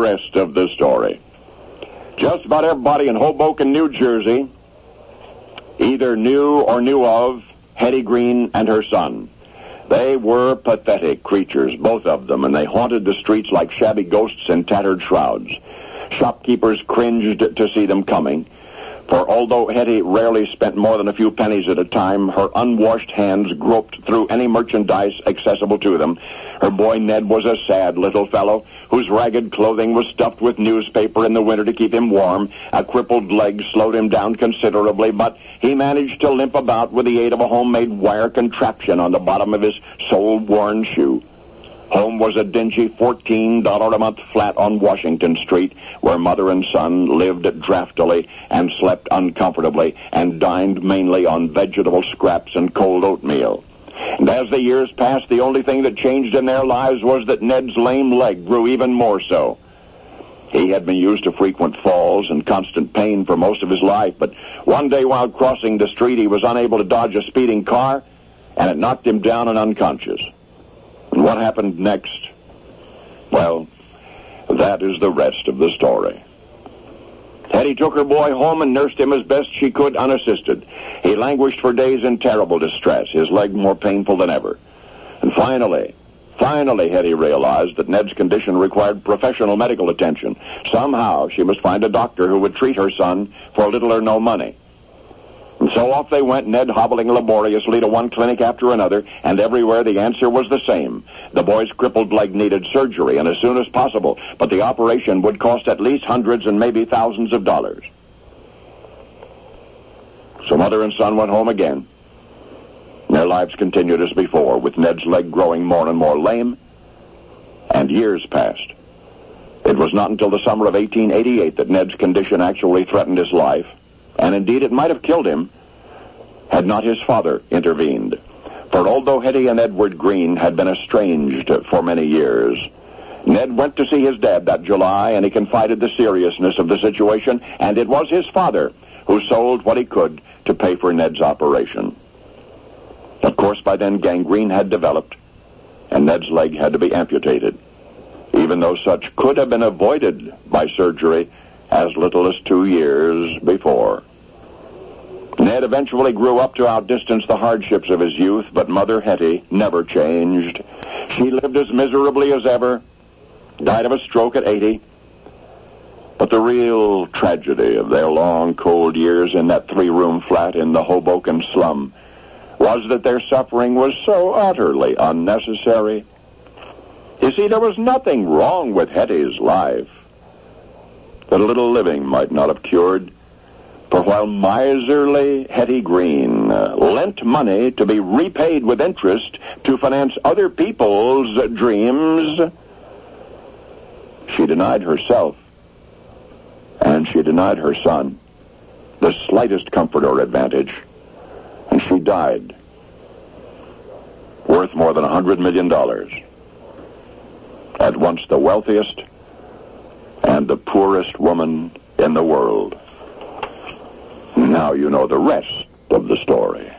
rest of the story. Just about everybody in Hoboken, New Jersey, either knew or knew of Hetty Green and her son. They were pathetic creatures, both of them, and they haunted the streets like shabby ghosts in tattered shrouds. Shopkeepers cringed to see them coming, for although Hetty rarely spent more than a few pennies at a time, her unwashed hands groped through any merchandise accessible to them. Her boy Ned was a sad little fellow whose ragged clothing was stuffed with newspaper in the winter to keep him warm. A crippled leg slowed him down considerably, but he managed to limp about with the aid of a homemade wire contraption on the bottom of his soul-worn shoe. Home was a dingy $14 a month flat on Washington Street, where mother and son lived draftily and slept uncomfortably and dined mainly on vegetable scraps and cold oatmeal. And as the years passed, the only thing that changed in their lives was that Ned's lame leg grew even more so. He had been used to frequent falls and constant pain for most of his life, but one day while crossing the street, he was unable to dodge a speeding car, and it knocked him down and unconscious. And what happened next? Well, that is the rest of the story. Hetty took her boy home and nursed him as best she could unassisted. He languished for days in terrible distress, his leg more painful than ever. And finally, Hetty realized that Ned's condition required professional medical attention. Somehow she must find a doctor who would treat her son for little or no money. And so off they went, Ned hobbling laboriously to one clinic after another, and everywhere the answer was the same. The boy's crippled leg needed surgery, and as soon as possible, but the operation would cost at least hundreds and maybe thousands of dollars. So mother and son went home again. Their lives continued as before, with Ned's leg growing more and more lame, and years passed. It was not until the summer of 1888 that Ned's condition actually threatened his life, and indeed it might have killed him had not his father intervened. For although Hetty and Edward Green had been estranged for many years, Ned went to see his dad that July, and he confided the seriousness of the situation, and it was his father who sold what he could to pay for Ned's operation. Of course, by then gangrene had developed, and Ned's leg had to be amputated, even though such could have been avoided by surgery as little as 2 years before. Ned eventually grew up to outdistance the hardships of his youth, but Mother Hetty never changed. She lived as miserably as ever, died of a stroke at 80. But the real tragedy of their long, cold years in that 3-room flat in the Hoboken slum was that their suffering was so utterly unnecessary. You see, there was nothing wrong with Hetty's life that a little living might not have cured. For while miserly Hetty Green lent money to be repaid with interest to finance other people's dreams, she denied herself, and she denied her son the slightest comfort or advantage, and she died, worth more than $100 million, at once the wealthiest and the poorest woman in the world. Now you know the rest of the story.